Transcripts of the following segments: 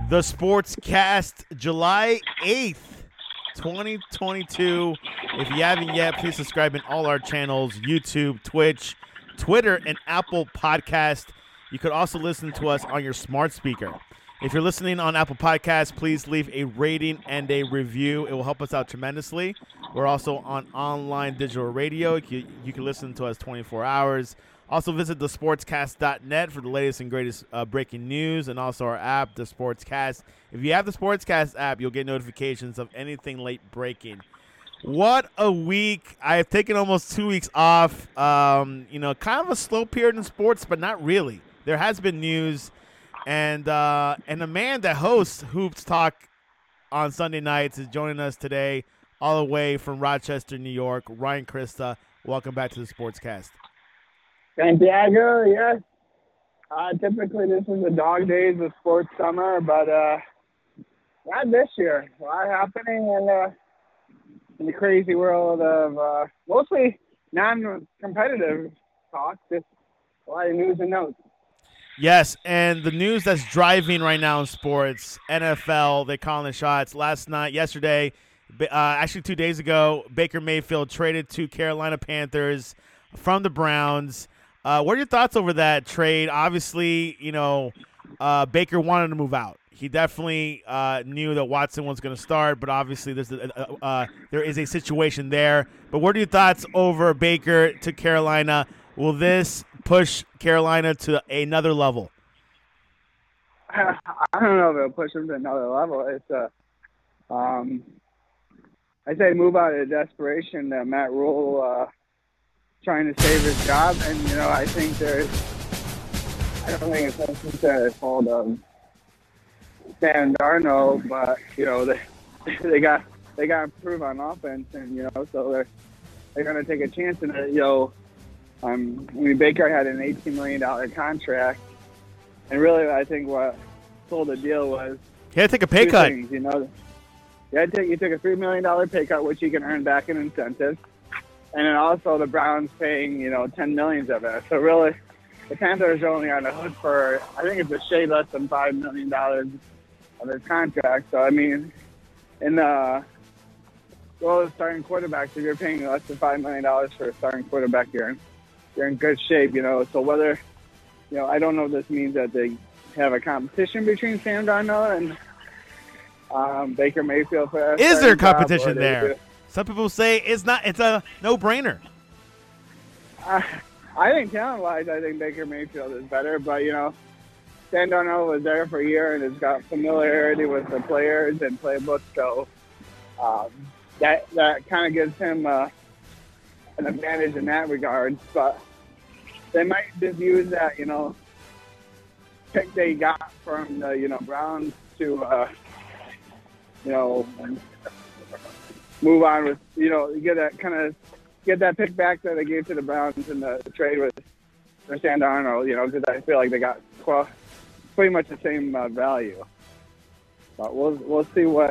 The Sportscast, July 8th, 2022. If you haven't yet, please subscribe in all our channels, YouTube, Twitch, Twitter, and Apple Podcast. You could also listen to us on your smart speaker. If you're listening on Apple Podcasts, please leave a rating and a review. It will help us out tremendously. We're also on online digital radio. You can listen to us 24 hours. Also visit thesportscast.net for the latest and greatest breaking news, and also our app, The Sportscast. If you have the Sportscast app, you'll get notifications of anything late breaking. What a week. I have taken almost 2 weeks off. Kind of a slow period in sports, but not really. There has been news. And the man that hosts Hoops Talk on Sunday nights is joining us today all the way from Rochester, New York. Ryan Christa, welcome back to the Sportscast. Santiago, yes. Typically this is the dog days of sports summer, but not this year. A lot happening in the crazy world of mostly non-competitive talk, just a lot of news and notes. Yes, and the news that's driving right now in sports, NFL, they're calling the shots. Yesterday, actually 2 days ago, Baker Mayfield traded to Carolina Panthers from the Browns. What are your thoughts over that trade? Obviously, Baker wanted to move out. He definitely knew that Watson was going to start, but obviously there is a situation there. But what are your thoughts over Baker to Carolina? Will this push Carolina to another level? I don't know if it'll push them to another level. It's I say move out of desperation. Matt Rule trying to save his job, and I don't think it's necessarily the fault of Sam Darnold, but they got to improve on offense, and so they're going to take a chance in it. Baker had an $18 million contract, and really I think what sold the deal was he had to take a pay cut. Things, you took a $3 million pay cut, which you can earn back in incentives, and then also the Browns paying $10 million of it. So really, the Panthers are only on the hook for I think it's a shade less than $5 million of his contract. So I mean, in the role of starting quarterbacks, if you're paying less than $5 million for a starting quarterback, you're in good shape, So whether, I don't know if this means that they have a competition between Sam Darnold and Baker Mayfield. Is there competition there? Some people say it's not. It's a no-brainer. I think talent-wise, I think Baker Mayfield is better, but Sam Darnold was there for a year and has got familiarity with the players and playbook, so that kind of gives him an advantage in that regard. But they might just use that, pick they got from the, Browns to, move on with, get that pick back that they gave to the Browns in the trade with Sam Darnold, because I feel like they got pretty much the same value. But we'll see what,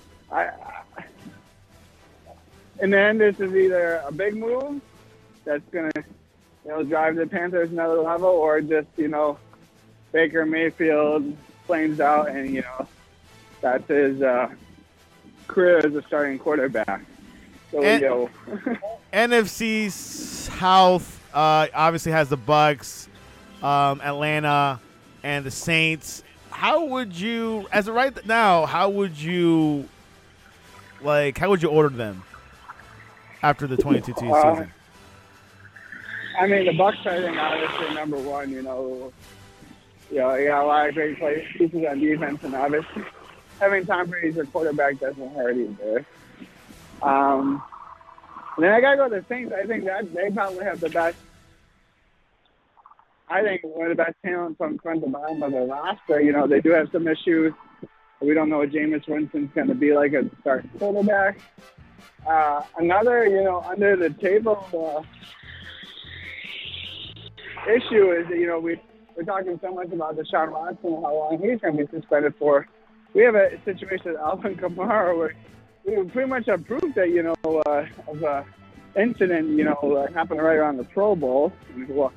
in the end, this is either a big move that's going to, drive the Panthers another level, or just, Baker Mayfield flames out and, that's his career as a starting quarterback. So, NFC South obviously has the Bucks, Atlanta, and the Saints. How would you, as of right now, how would you order them after the 22 season? I mean, the Bucks, I think, obviously number one. You got a lot of great pieces on defense, and obviously having Tom Brady as your quarterback doesn't hurt either. And then I gotta go to the Saints. I think that they probably have the best. I think one of the best talent from front to bottom of the roster. They do have some issues. We don't know what Jameis Winston's going to be like as a starting quarterback. Another, under the table issue is that, we're talking so much about Deshaun Watson and how long he's going to be suspended for. We have a situation with Alvin Kamara where we pretty much have proof that, of an incident, that happened right around the Pro Bowl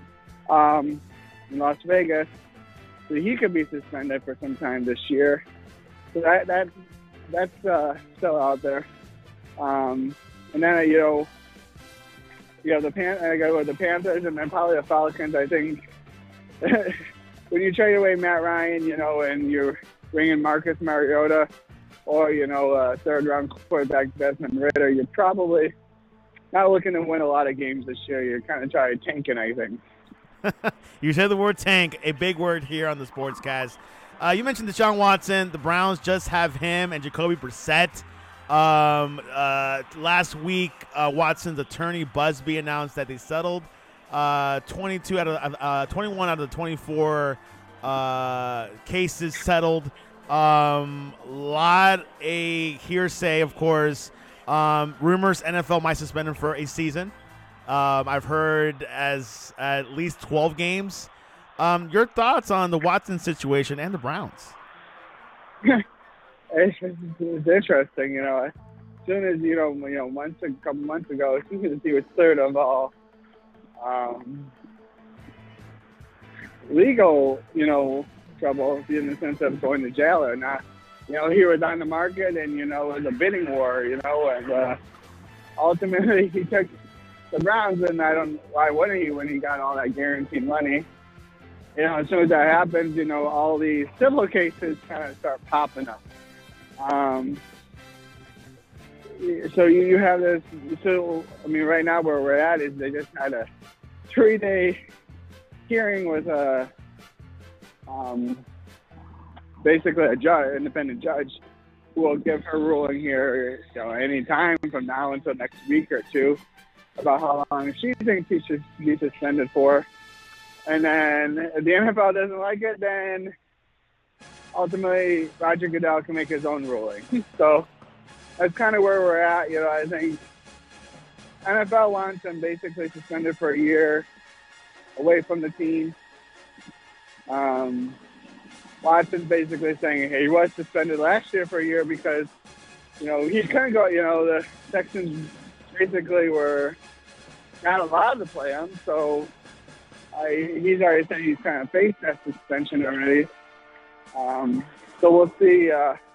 in Las Vegas. So he could be suspended for some time this year. So that's still out there. And then you have I go with the Panthers, and then probably the Falcons. I think when you trade away Matt Ryan, and you're bringing Marcus Mariota, or third round quarterback Desmond Ridder, you're probably not looking to win a lot of games this year. You're kind of trying to tank it, I think. You said the word tank, a big word here on the Sportscast. You mentioned Deshaun Watson. The Browns just have him and Jacoby Brissett. Last week, Watson's attorney Busby announced that they settled 21 out of the 24 cases settled. Lot a hearsay, of course. Rumors NFL might suspend him for a season. I've heard as at least 12 games. Your thoughts on the Watson situation and the Browns? It's interesting, As soon as a couple months ago, as soon as he was cleared of all legal, trouble in the sense of going to jail or not, he was on the market, and it was a bidding war, and ultimately he took the Browns, and why wouldn't he when he got all that guaranteed money? As soon as that happens, all these civil cases kind of start popping up. So you have this. So right now where we're at is they just had a 3-day hearing with basically a judge, independent judge, who will give her ruling here, any time from now until next week or two, about how long she thinks he should be suspended for. And then if the NFL doesn't like it, then ultimately Roger Goodell can make his own ruling. So that's kind of where we're at. I think NFL wants him basically suspended for a year, away from the team. Watson's basically saying, hey, he was suspended last year for a year because, he couldn't go, the Texans basically were not allowed to play him. So he's already said he's kind of faced that suspension already. So we'll see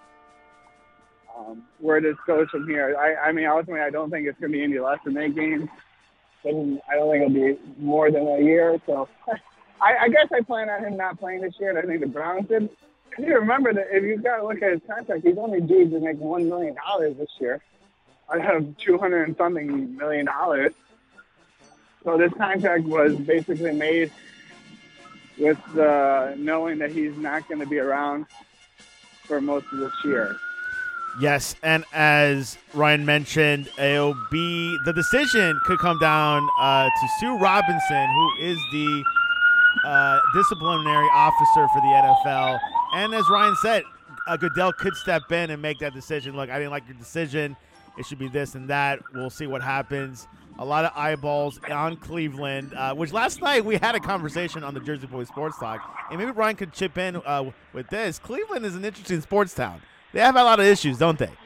where this goes from here. Ultimately, I don't think it's going to be any less than 8 games. I don't think it'll be more than a year. So I guess I plan on him not playing this year, and I think the Browns did. You remember that if you've got to look at his contract, he's only due to make $1 million this year. I have $200 and something million. So this contract was basically made with knowing that he's not going to be around for most of this year. Yes, and as Ryan mentioned, the decision could come down to Sue Robinson, who is the disciplinary officer for the NFL. And as Ryan said, Goodell could step in and make that decision. Look, I didn't like your decision. It should be this and that. We'll see what happens. A lot of eyeballs on Cleveland, which last night we had a conversation on the Jersey Boys Sports Talk, and maybe Ryan could chip in with this. Cleveland is an interesting sports town. They have a lot of issues, don't they?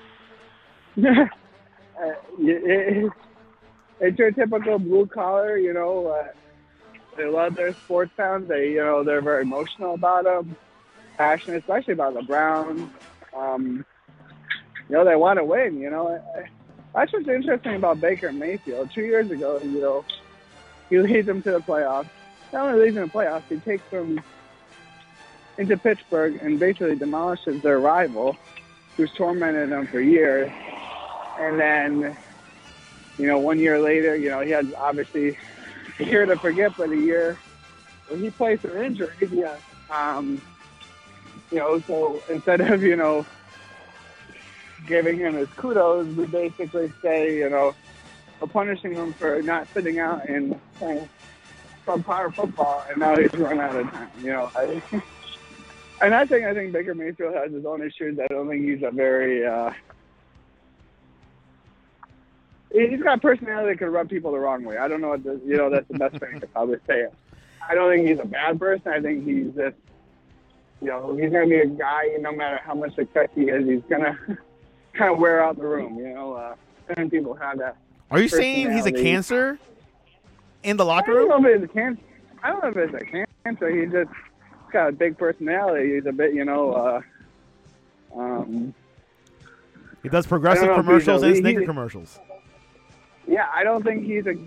It's your typical blue collar, they love their sports towns. They're very emotional about them, passionate, especially about the Browns. They want to win, That's what's interesting about Baker Mayfield. 2 years ago, he leads them to the playoffs. Not only leads them to the playoffs, he takes them into Pittsburgh and basically demolishes their rival, who's tormented them for years. And then, 1 year later, he had obviously a year to forget, but a year where he plays through injuries. Yeah. So instead of, giving him his kudos, we basically say, we're punishing him for not sitting out and playing subpar football, and now he's run out of time. And I think Baker Mayfield has his own issues. I don't think he's a very he's got a personality that could rub people the wrong way. I don't know what that's the best thing to probably say it. I don't think he's a bad person. I think he's just, he's going to be a guy, no matter how much success he is, he's going to kind of wear out the room, certain people have that. Are you saying he's a cancer in the locker room? I don't know if it's a cancer. He's just got a big personality. He's a bit, He does progressive commercials and sneaker commercials. Yeah, I don't think he's a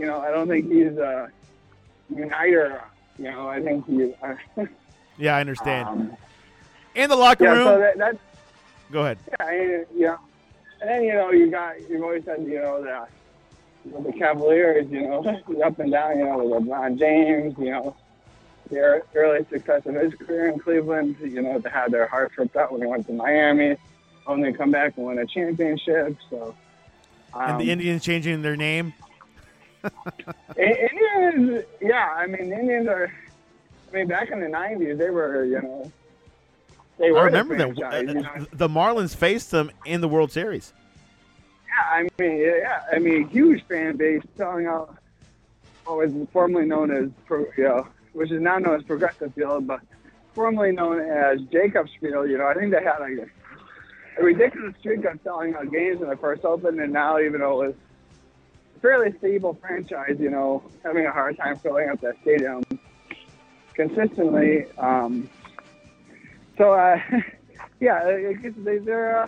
uniter. I think he's. Yeah, I understand. In the locker room. So that's. Go ahead. Yeah, and then you've always said the Cavaliers, up and down, with LeBron James, their early success in his career in Cleveland, to have their hearts ripped out when he went to Miami, only come back and win a championship. So. And the Indians changing their name. Indians, yeah. The Indians are. Back in the '90s, they were, they were. I remember that the Marlins faced them in the World Series. Yeah, huge fan base selling out what was formerly known as, which is now known as Progressive Field, but formerly known as Jacobs Field. I think they had a ridiculous streak of selling out games when they first opened, and now, even though it was a fairly stable franchise, having a hard time filling up that stadium consistently. They're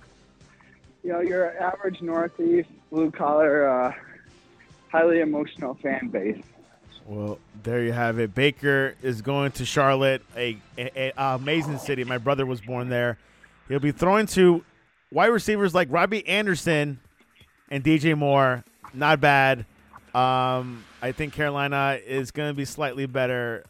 your average Northeast blue collar, highly emotional fan base. Well, there you have it. Baker is going to Charlotte, a amazing city. My brother was born there. He'll be throwing to wide receivers like Robbie Anderson and DJ Moore. Not bad. I think Carolina is going to be slightly better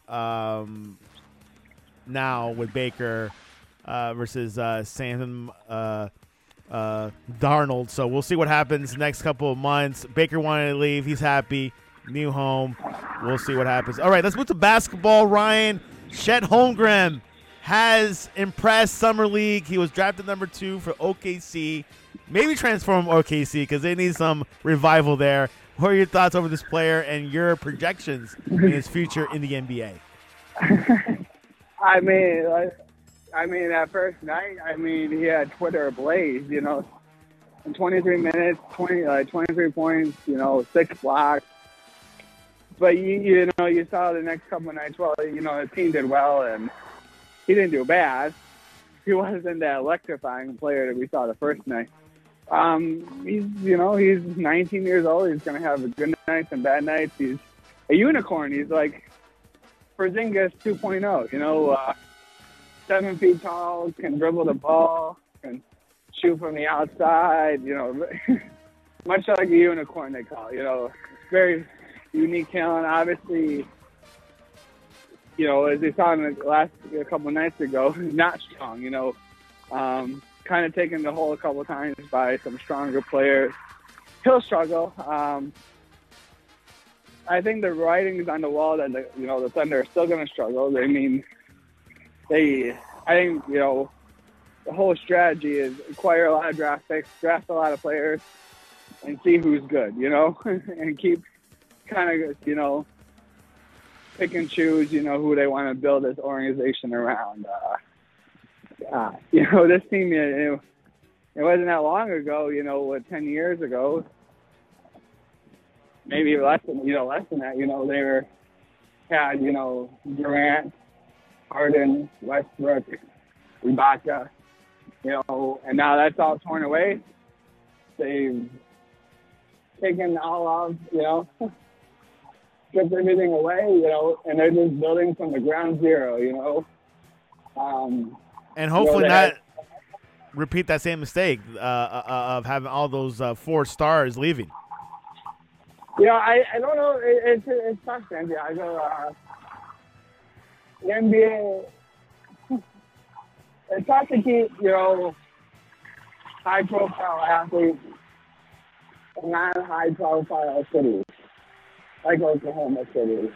now with Baker versus Sam Darnold. So we'll see what happens next couple of months. Baker wanted to leave. He's happy. New home. We'll see what happens. All right, let's move to basketball. Ryan, Chet Holmgren has impressed Summer League. He was drafted number 2 for OKC. Maybe transform OKC because they need some revival there. What are your thoughts over this player and your projections in his future in the NBA? That first night, he had Twitter ablaze, in 23 minutes, 23 points, 6 blocks. But, you saw the next couple of nights, the team did well, and he didn't do bad. He wasn't that electrifying player that we saw the first night. He's 19 years old. He's going to have good nights and bad nights. He's a unicorn. He's like Porzingis 2.0, 7 feet tall, can dribble the ball, can shoot from the outside, much like a unicorn they call it, very unique talent. Obviously, as they saw in the last couple of nights ago, not strong, kind of taken the hole a couple of times by some stronger players. He'll struggle. I think the writing is on the wall that the Thunder are still going to struggle. I think the whole strategy is acquire a lot of draft picks, draft a lot of players, and see who's good, and keep kind of pick and choose, who they want to build this organization around. This team, it wasn't that long ago, 10 years ago, maybe less than that, they had Durant, Harden, Westbrook, Ibaka, and now that's all torn away. They've taken all of, stripped everything away, and they're just building from the ground zero, And hopefully not repeat that same mistake of having all those 4 stars leaving. I don't know. It's tough, Sandy. I go, the NBA, it's tough to keep, high-profile athletes in non-high-profile cities, like Oklahoma City.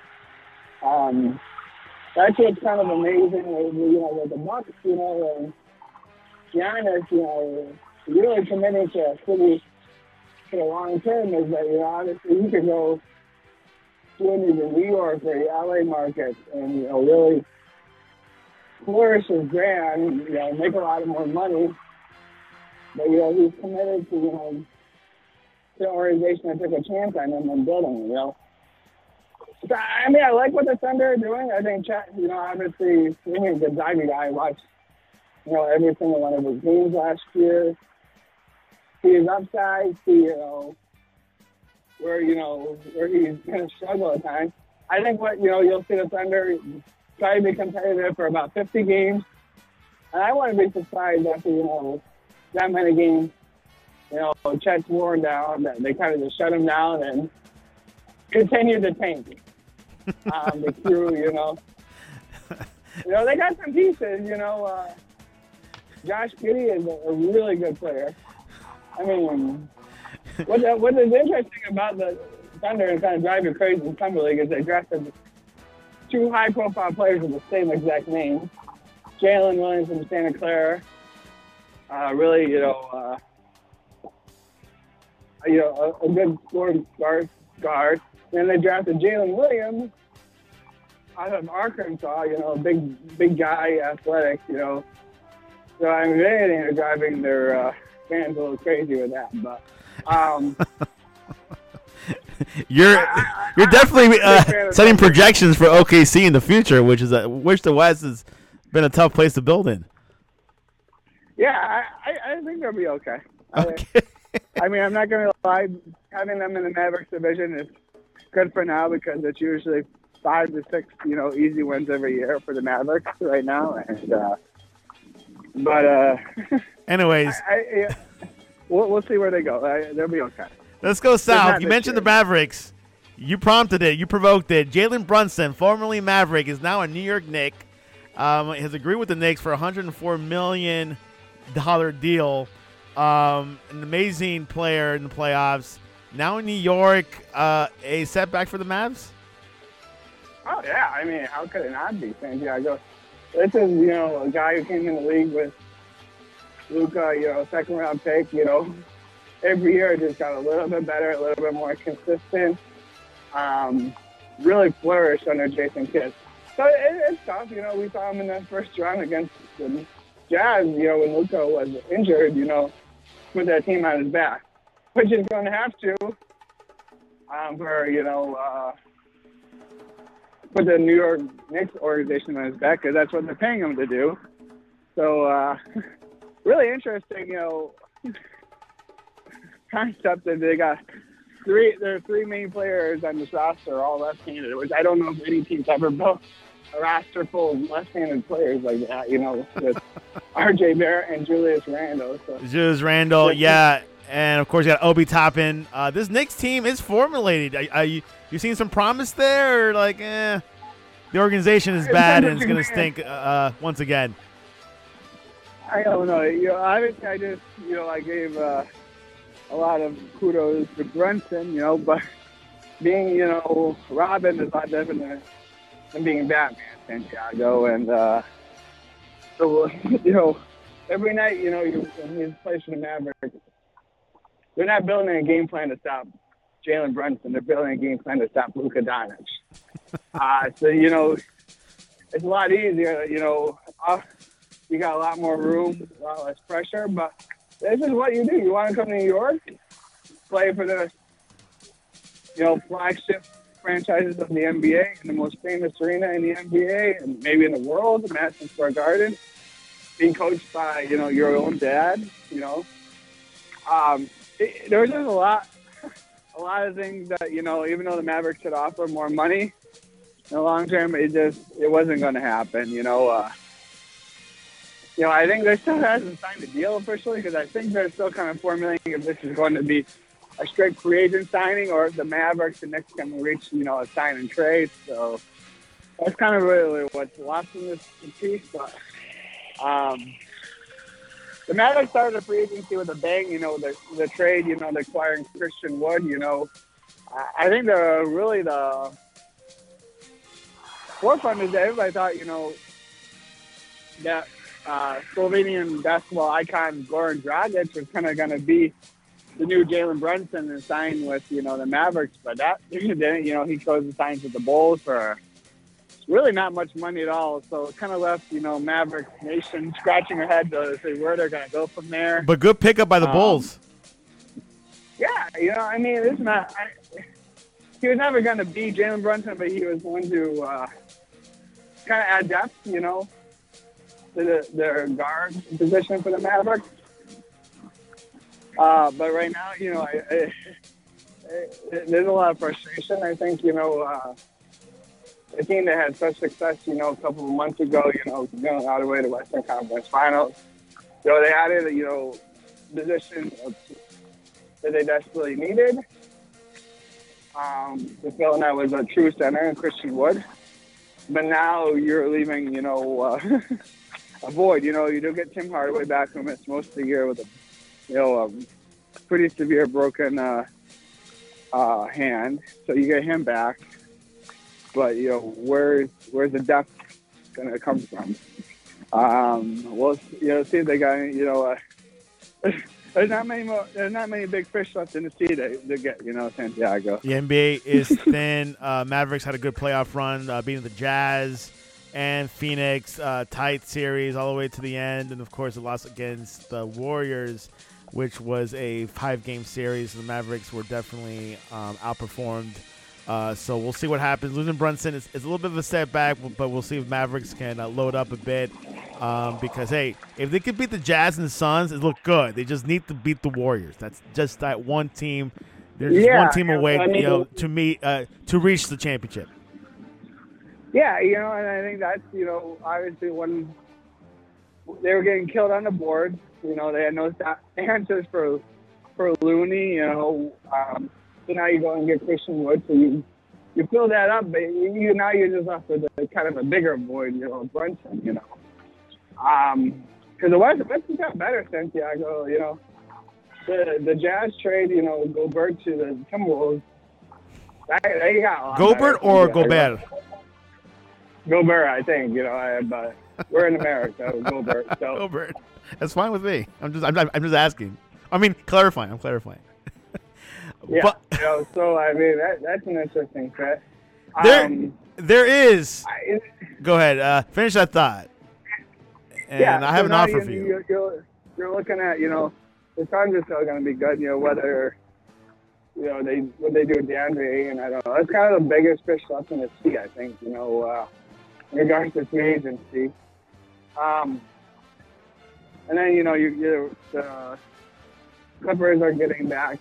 That's what's kind of amazing with the Bucks, and Giannis, really committing to a city for the long term is that, obviously you could go to the New York or the LA market and, really flourish as grand, make a lot of more money. But, he's committed to, the organization that took a chance on him and building, So, I like what the Thunder are doing. I think Chet, obviously, being a Gonzaga guy, I watched every single one of his games last year. See his upside, see, where he's going to struggle at times. I think you'll see the Thunder try to be competitive for about 50 games. And I wouldn't be surprised after, that many games, Chet's worn down, that they kind of just shut him down and continue to tank. The crew, they got some pieces, Josh Giddey is a really good player. I mean, what is interesting about the Thunder and kind of drive you crazy in Summer League is they drafted 2 high-profile players with the same exact name. Jalen Williams from Santa Clara, really, a good scoring guard. And they drafted Jalen Williams out of Arkansas, a big guy, athletic, So, I mean, they are driving their fans a little crazy with that. But you're definitely setting projections for OKC in the future, which the West has been a tough place to build in. Yeah, I think they'll be okay. Okay. I mean, I'm not going to lie. Having them in the Mavericks division is good for now because it's usually 5 to 6, easy wins every year for the Mavericks right now. And anyways, we'll see where they go. They'll be okay. Let's go south. You mentioned the Mavericks. You prompted it. You provoked it. Jalen Brunson, formerly Maverick, is now a New York Knick. Has agreed with the Knicks for a $104 million deal. An amazing player in the playoffs. Now in New York, a setback for the Mavs? Oh, yeah. I mean, how could it not be, Santiago? This is, a guy who came in the league with Luka, second-round pick, Every year it just got a little bit better, a little bit more consistent. Really flourished under Jason Kidd. So it's tough. We saw him in that first round against the Jazz, when Luka was injured, put that team on his back. Which is going to have to put the New York Knicks organization on his back because that's what they're paying him to do. So really interesting, concept that they got there are 3 main players on this roster, all left-handed, which I don't know if any team's ever built a roster full of left-handed players like that, with R.J. Barrett and Julius Randle. So. Julius Randle, yeah. And, of course, you got Obi Toppin. This Knicks team is formulated. You seen some promise there? Or the organization is bad and it's going to stink once again? I don't know. I gave a lot of kudos to Brunson, but being, Robin is a lot different than being Batman, Santiago. And, so, every night, when he's playing for the Mavericks, they're not building a game plan to stop Jalen Brunson. They're building a game plan to stop Luka Doncic. So, it's a lot easier, you got a lot more room, a lot less pressure, but this is what you do. You want to come to New York, play for the, flagship franchises of the NBA and the most famous arena in the NBA and maybe in the world, Madison Square Garden, being coached by, your own dad, There's just a lot of things that, even though the Mavericks could offer more money in the long term, it wasn't going to happen, I think they still hasn't signed a deal officially because I think they're still kind of formulating if this is going to be a straight free agent signing or if the Mavericks and Knicks can reach, a sign and trade. So that's kind of really what's lost in this piece. But the Mavericks started a free agency with a bang, the trade, they're acquiring Christian Wood, I think the forefront is that everybody thought, that Slovenian basketball icon Goran Dragic was kind of going to be the new Jalen Brunson and sign with, the Mavericks. But that didn't, he goes and signs with the Bulls for really not much money at all. So it kind of left, Mavericks Nation scratching their head to see where they're going to go from there. But good pickup by the Bulls. Yeah, it's not he was never going to be Jalen Brunson, but he was going to kind of add depth, their guard position for the Mavericks. But right now, there's a lot of frustration. I think, a team that had such success, a couple of months ago, going all the way to Western Conference Finals. They added, position that they desperately needed to fill, and that was a true center, Christian Wood. But now you're leaving, a void. You do get Tim Hardaway back, who missed most of the year with a pretty severe broken hand. So you get him back. But, where's the depth going to come from? We'll see if they got, there's not many big fish left in the sea to get, Santiago. The NBA is thin. Mavericks had a good playoff run, beating the Jazz and Phoenix, tight series all the way to the end. And, of course, a loss against the Warriors, which was a 5-game series. The Mavericks were definitely outperformed. So we'll see what happens. Losing Brunson is a little bit of a setback, but we'll see if Mavericks can load up a bit. Because, hey, if they could beat the Jazz and the Suns, it look good. They just need to beat the Warriors. That's just that one team. They're just one team away, to reach the championship. Yeah, and I think that's, obviously when they were getting killed on the board, they had no answers for Looney, So now you go and get Christian Wood, so you fill that up, but now you're just left with kind of a bigger void, Brunson, because the West has got better, Santiago, the Jazz trade, Gobert to the Timberwolves, they got a lot Gobert better, or Gobert? Gobert, I think, but we're in America, Gobert. So. Gobert, that's fine with me. I'm just asking. I mean, clarifying. I'm clarifying. Yeah, but, so I mean that's an interesting fit. There is. Go ahead. Finish that thought. And I have an offer for you. You're looking at the Suns are still going to be good. Whether what they do with DeAndre, and I don't know. That's kind of the biggest fish left in the sea, I think. In regards to free agency. And then the Clippers are getting back.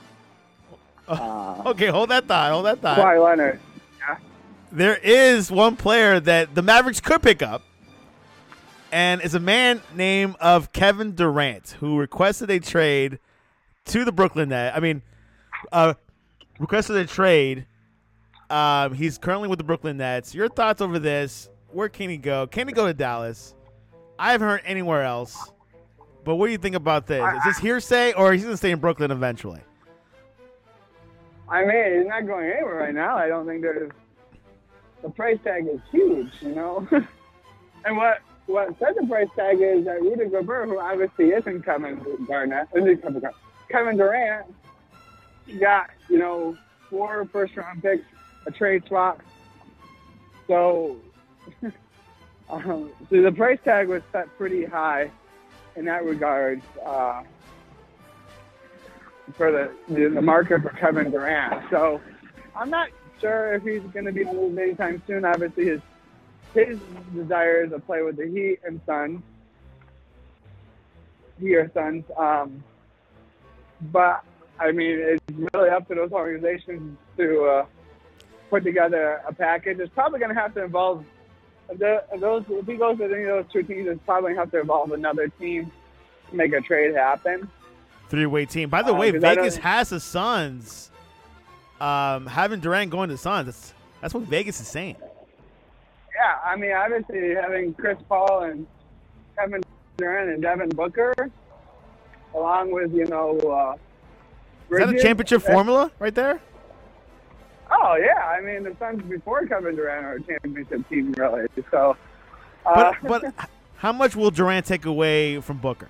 Okay, hold that thought. Kawhi Leonard. Yeah. There is one player that the Mavericks could pick up, and it's a man named of Kevin Durant, who requested a trade to the Brooklyn Nets. I mean, requested a trade. He's currently with the Brooklyn Nets. Your thoughts over this? Where can he go? Can he go to Dallas? I haven't heard anywhere else. But what do you think about this? Is this hearsay, or is he going to stay in Brooklyn eventually? I mean, he's not going anywhere right now. I don't think the price tag is huge, And what said the price tag is that Rudy Gobert, who obviously isn't Kevin Durant, got 4 first-round picks, a trade swap. So, so the price tag was set pretty high in that regard. For the market for Kevin Durant. So I'm not sure if he's going to be moved anytime soon. Obviously, his desire is to play with the Heat or Suns. But, I mean, it's really up to those organizations to put together a package. It's probably going to have to involve if he goes with any of those two teams, it's probably going to have to involve another team to make a trade happen. 3-way team. By the way, Vegas has the Suns. Having Durant going to the Suns, that's what Vegas is saying. Yeah, I mean, obviously having Chris Paul and Kevin Durant and Devin Booker, along with, is that a championship formula right there? Oh, yeah. I mean, the Suns before Kevin Durant are a championship team, really. So, but how much will Durant take away from Booker?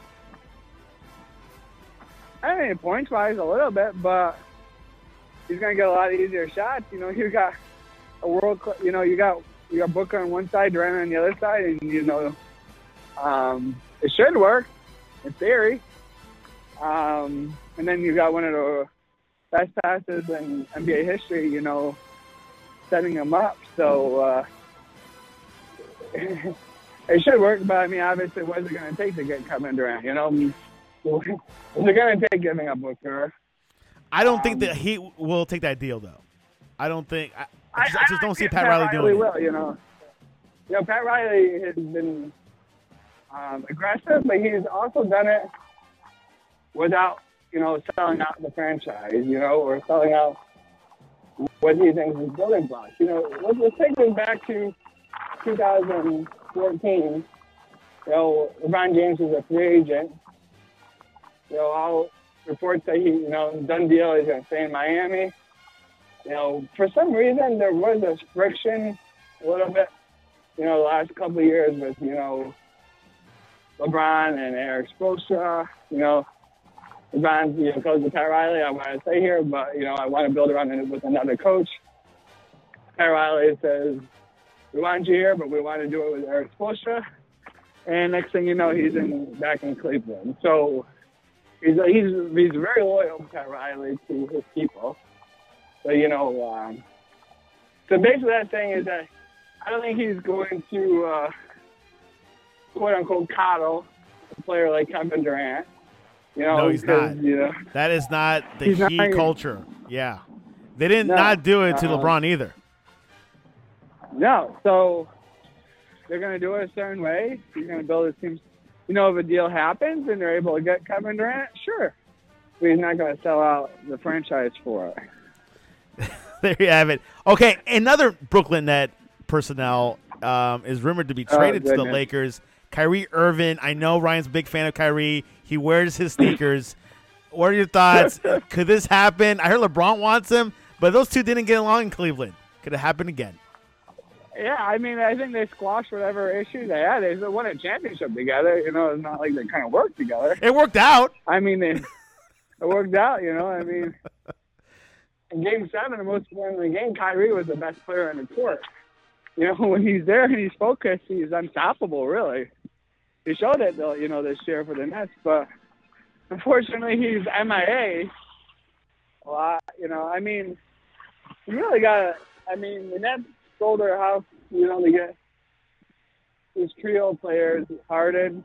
I mean, points-wise, a little bit, but he's going to get a lot of easier shots. You got a world, you got Booker on one side, Durant on the other side, and it should work in theory. And then you got one of the best passes in NBA history, setting him up. So It should work, but I mean, obviously, what is it going to take to get Kevin Durant? You know, what's it going to take giving up Booker? I don't think that he will take that deal, though. I don't think. I just don't see Pat Riley doing it. Will, you know, Pat Riley has been aggressive, but he's also done it without, you know, selling out the franchise, you know, or selling out what he thinks is building blocks. You know, let's take this back to 2014. You know, LeBron James was a free agent. You know, all reports say he, you know, done deal, he's going to stay in Miami. You know, for some reason, there was a friction a little bit, you know, the last couple of years with, you know, LeBron and Eric Spoelstra. You know, LeBron, you know, goes to Pat Riley, I want to stay here, but, you know, I want to build around it with another coach. Pat Riley says, we want you here, but we want to do it with Eric Spoelstra. And next thing you know, he's back in Cleveland. So he's very loyal, Pat Riley, to his people. So, you know, so basically that thing is that I don't think he's going to, quote-unquote, coddle a player like Kevin Durant. You know, no, he's not. You know, that is not the Heat culture. Yeah. They did not do it to LeBron either. No. So they're going to do it a certain way. He's going to build his team. You know, if a deal happens and they're able to get Kevin Durant, sure. But he's not going to sell out the franchise for it. There you have it. Okay, another Brooklyn Net personnel is rumored to be traded to the Lakers. Kyrie Irving. I know Ryan's a big fan of Kyrie. He wears his sneakers. What are your thoughts? Could this happen? I heard LeBron wants him, but those two didn't get along in Cleveland. Could it happen again? Yeah, I mean, I think they squashed whatever issue they had. They won a championship together. You know, it's not like they kind of worked together. It worked out. I mean, it worked out, you know. I mean, in Game 7, the most important game, Kyrie was the best player on the court. You know, when he's there and he's focused, he's unstoppable, really. He showed it, though, you know, this year for the Nets. But unfortunately, he's MIA a lot. You know, I mean, you really got to – I mean, the Nets sold their house, you know, to get these trio players, Harden,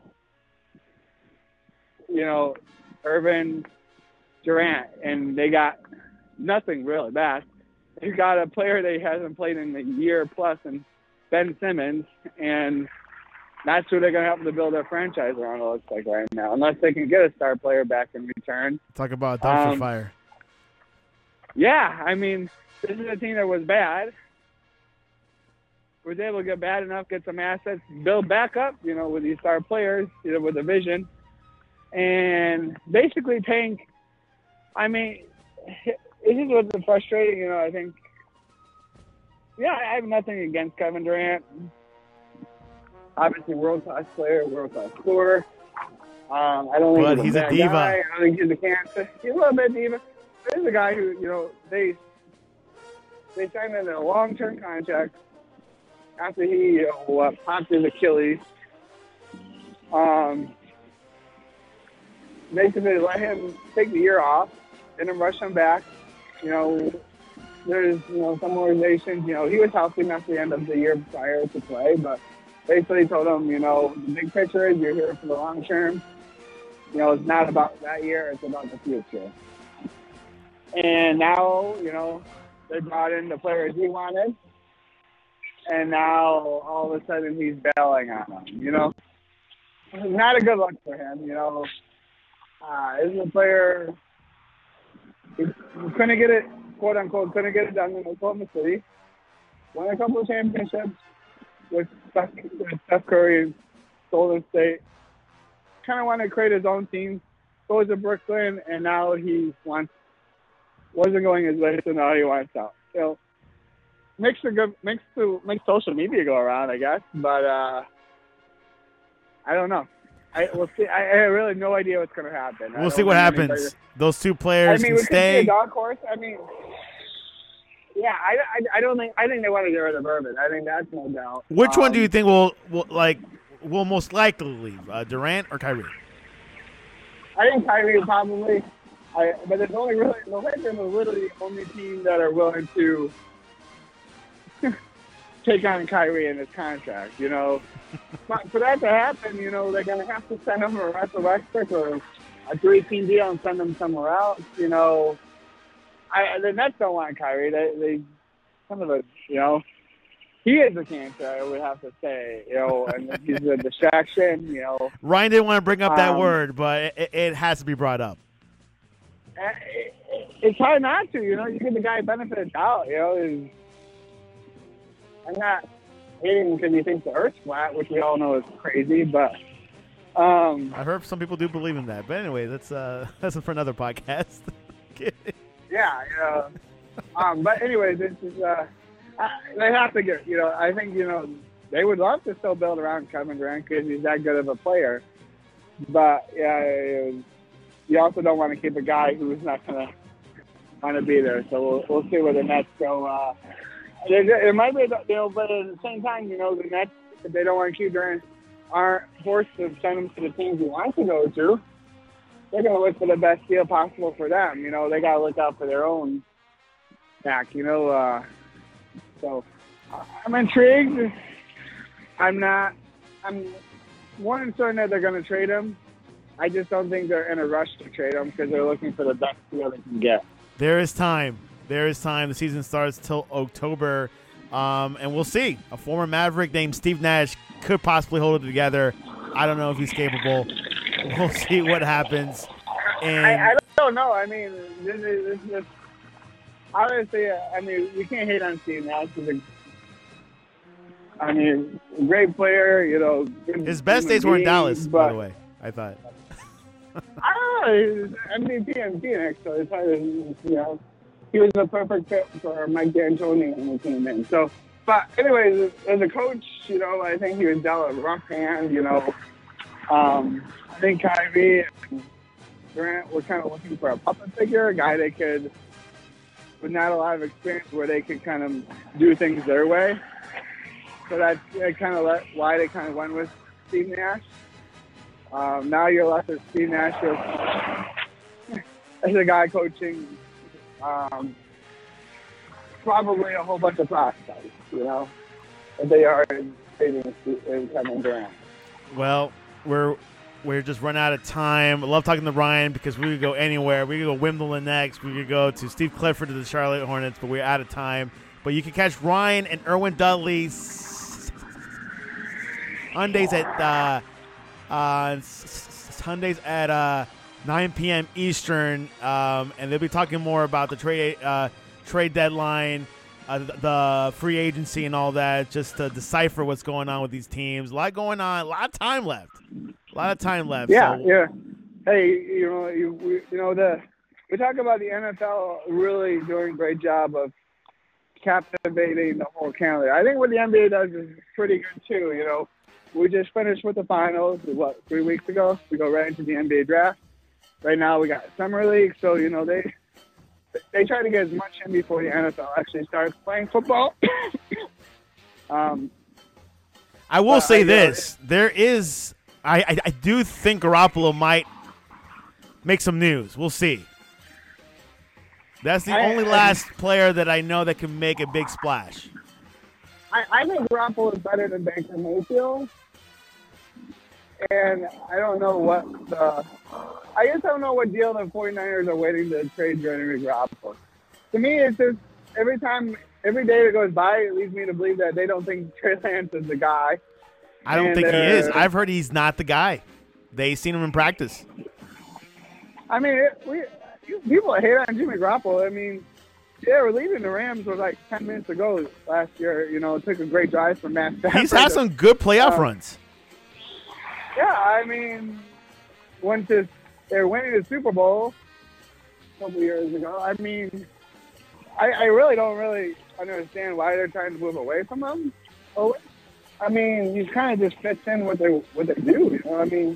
you know, Irvin, Durant, and they got nothing really back. They got a player that hasn't played in a year plus, and Ben Simmons, and that's who they're going to help to build their franchise around, it looks like right now, unless they can get a star player back in return. Talk about a dumpster fire. Yeah, I mean, this is a team that was bad. Was able to get bad enough, get some assets, build back up, you know, with these star players, you know, with a vision, and basically tank. I mean, this is what's frustrating, you know, I think. Yeah, I have nothing against Kevin Durant. Obviously, world-class player, world-class scorer. I don't think he's a diva. Guy. I don't think he's a cancer. He's a little bit diva. He's a guy who, you know, they signed him in a long-term contract after he, you know, popped his Achilles. Basically, let him take the year off, didn't rush him back. You know, there's, you know, some organizations, you know, he was healthy enough at the end of the year prior to play, but basically told him, you know, the big picture is you're here for the long term. You know, it's not about that year, it's about the future. And now, you know, they brought in the players he wanted, and now all of a sudden he's bailing on them, you know. Not a good look for him, you know. This is a player who couldn't get it, quote unquote, couldn't get it done in Oklahoma City. Won a couple of championships with Steph Curry and Golden State. Kind of wanted to create his own team. Goes to Brooklyn, and now he wasn't going his way, so now he wants out. So makes social media go around, I guess. But I don't know. We'll see. I really have no idea what's going to happen. We'll see what happens. Those two players can stay. I mean, we could see a dark horse. I mean, yeah, I don't think. I think they want to get rid of Irvin. I think that's no doubt. Which one do you think will most likely leave, Durant or Kyrie? I think Kyrie probably. But there's only really the Lakers are literally the only team that are willing to take on Kyrie in his contract, you know. But for that to happen, you know, they're going to have to send him a Russell Westbrook or a 3-team deal and send him somewhere else, you know. The Nets don't want Kyrie. They some of it, you know. He is a cancer, I would have to say, you know, and he's a distraction, you know. Ryan didn't want to bring up that word, but it has to be brought up. It's hard not to, you know. You give the guy benefit of doubt, you know. I'm not hating because he thinks the Earth's flat, which we all know is crazy, but I heard some people do believe in that. But anyway, that's for another podcast. Yeah, but anyway, this is they have to get, you know, I think, you know, they would love to still build around Kevin Durant because he's that good of a player. But, yeah, you also don't want to keep a guy who's not going to want to be there. So we'll see where the Nets go. It might be, you know, but at the same time, you know, the Nets, if they don't want to keep Durant, aren't forced to send him to the teams he wants to go to. They're going to look for the best deal possible for them. You know, they got to look out for their own back, you know. So I'm intrigued. I'm more certain that they're going to trade him. I just don't think they're in a rush to trade him because they're looking for the best deal they can get. There is time. The season starts till October, and we'll see. A former Maverick named Steve Nash could possibly hold it together. I don't know if he's capable. We'll see what happens. And I don't know. I mean, this is honestly, I mean, we can't hate on Steve Nash. A great player, you know. His best days were in Dallas, by the way, I thought. I don't know. MVP in Phoenix, so it's hard to, you know. He was the perfect fit for Mike D'Antoni when he came in. So, but anyways, as a coach, you know, I think he was dealt a rough hand, you know. I think Kyrie and Durant were kind of looking for a puppet figure, a guy they could, with not a lot of experience, where they could kind of do things their way. So that's kind of why they kind of went with Steve Nash. Now you're left with Steve Nash as a guy coaching probably a whole bunch of prospects, you know, if they are trading Kevin Durant. Well, we're just run out of time. I love talking to Ryan because we could go anywhere. We could go Wimbledon next. We could go to Steve Clifford to the Charlotte Hornets, but we're out of time. But you can catch Ryan and Erwin Dudley Sundays at 9 p.m. Eastern, and they'll be talking more about the trade deadline, the free agency, and all that, just to decipher what's going on with these teams. A lot going on, a lot of time left. Yeah, so. Yeah. Hey, you know, we talk about the NFL really doing a great job of captivating the whole calendar. I think what the NBA does is pretty good too. You know, we just finished with the finals, 3 weeks ago? We go right into the NBA draft. Right now we got Summer League, so, you know, they try to get as much in before the NFL actually starts playing football. I will say this. There is – I do think Garoppolo might make some news. We'll see. That's the only last player that I know that can make a big splash. I think Garoppolo is better than Baker Mayfield. And I don't know I just don't know what deal the 49ers are waiting to trade Jeremy Garoppolo. To me, it's just every day that goes by, it leads me to believe that they don't think Trey Lance is the guy. I don't think he is. I've heard he's not the guy. They've seen him in practice. I mean, people hate on Jimmy Garoppolo. I mean, yeah, we're leaving the Rams with like 10 minutes ago last year. You know, it took a great drive from Matt Stafford. He's had some good playoff runs. Yeah, I mean, they're winning the Super Bowl a couple years ago. I mean, I really don't understand why they're trying to move away from him. Oh, I mean, he kind of just fits in what they do. You know, I mean,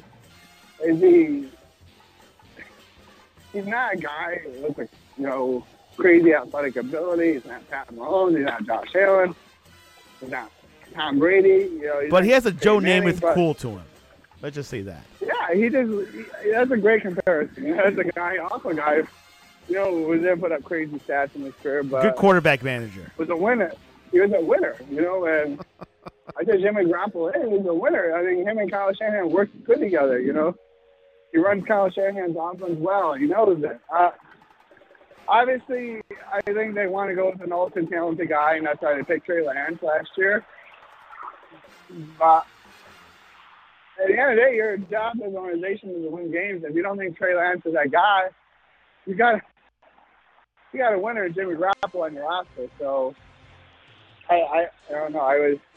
he's not a guy with crazy athletic ability. He's not Pat Mahomes. He's not Josh Allen. He's not Tom Brady. You know, but he has a Joe Namath cool to him. Let's just say that. Yeah, that's a great comparison. That's a guy, was there to put up crazy stats in his career, but good quarterback manager. Was a winner. he was a winner, you know, and I said Jimmy Garoppolo, hey, he's a winner. I think him and Kyle Shanahan work good together, you know. He runs Kyle Shanahan's offense well. He knows it. Obviously, I think they want to go with an ultra talented guy, and that's why they picked Trey Lance last year. But at the end of the day, your job as an organization is to win games. If you don't think Trey Lance is that guy, you got a winner in Jimmy Garoppolo on your roster. So I don't know.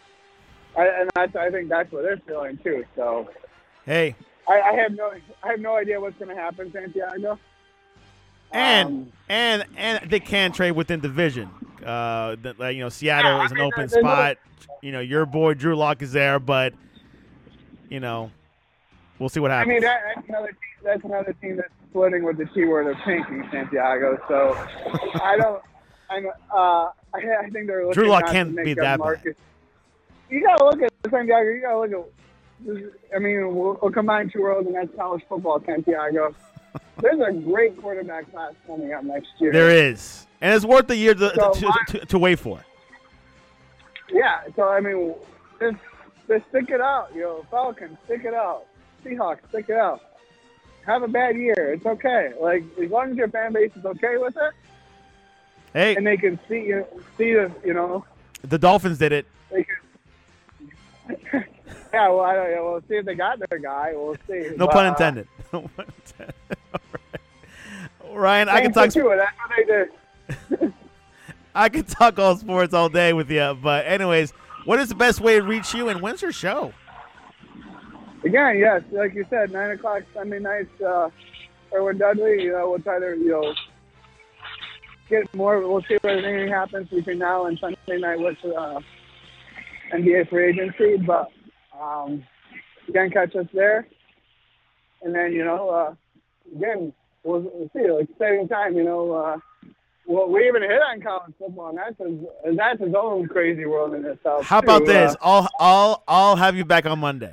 I think that's what they're feeling too. So hey, I have no idea what's going to happen, Santiago. And they can trade within division. Seattle is an open spot. Your boy Drew Lock is there, but we'll see what happens. I mean, that's another team that's splitting with the keyword of tanking, Santiago. So I think they're looking. Drew Lock not can't to be make that market. bad. You got to look at Santiago. You got to look at. I mean, we'll combine two worlds, and that's college football, Santiago. There's a great quarterback class coming up next year. There is, and it's worth the year to wait for. Yeah, so I mean, just stick it out, Falcons, stick it out. Seahawks, stick it out. Have a bad year, it's okay. Like as long as your fan base is okay with it, hey, and they can see the Dolphins did it. They can, yeah, well, I don't know. We'll see if they got their guy. We'll see. No pun intended. No pun intended. All right. Ryan, I can talk. That's what they did. I could talk all sports all day with you, but anyways, what is the best way to reach you, and when's your show? Again, yes, like you said, 9 o'clock Sunday nights. Erwin Dudley. We'll try to get more. We'll see if anything happens between now and Sunday night with NBA free agency, but you can catch us there. And then again, we'll see. Like exciting time, Well, we even hit on college football, and that's his own crazy world in itself. How about this? I'll have you back on Monday.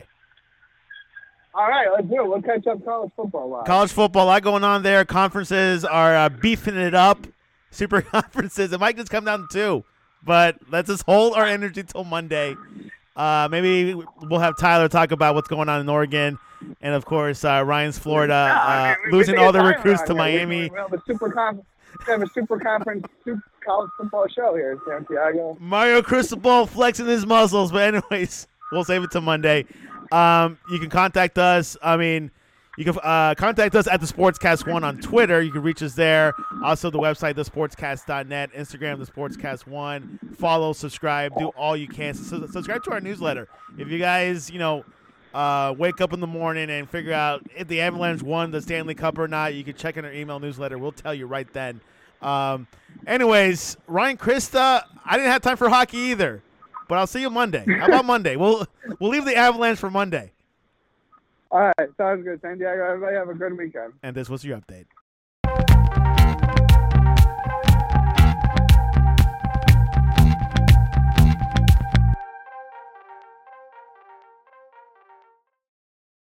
All right, let's do it. We'll catch up college football live. College football, a lot going on there. Conferences are beefing it up. Super conferences. It might just come down to 2, but let's just hold our energy till Monday. Maybe we'll have Tyler talk about what's going on in Oregon, and of course Ryan's Florida losing all their recruits to Miami. We have a super conference college football show here in Santiago. Mario Cristobal flexing his muscles, but anyways, we'll save it to Monday. You can contact us. You can contact us at the Sportscast1 on Twitter. You can reach us there. Also, the website, thesportscast.net, Instagram, the Sportscast1. Follow, subscribe, do all you can. Subscribe to our newsletter. If you guys, wake up in the morning and figure out if the Avalanche won the Stanley Cup or not, you can check in our email newsletter. We'll tell you right then. Anyways, Ryan Krista, I didn't have time for hockey either, but I'll see you Monday. How about Monday? We'll leave the Avalanche for Monday. All right, sounds good, Santiago. Everybody have a good weekend. And this was your update.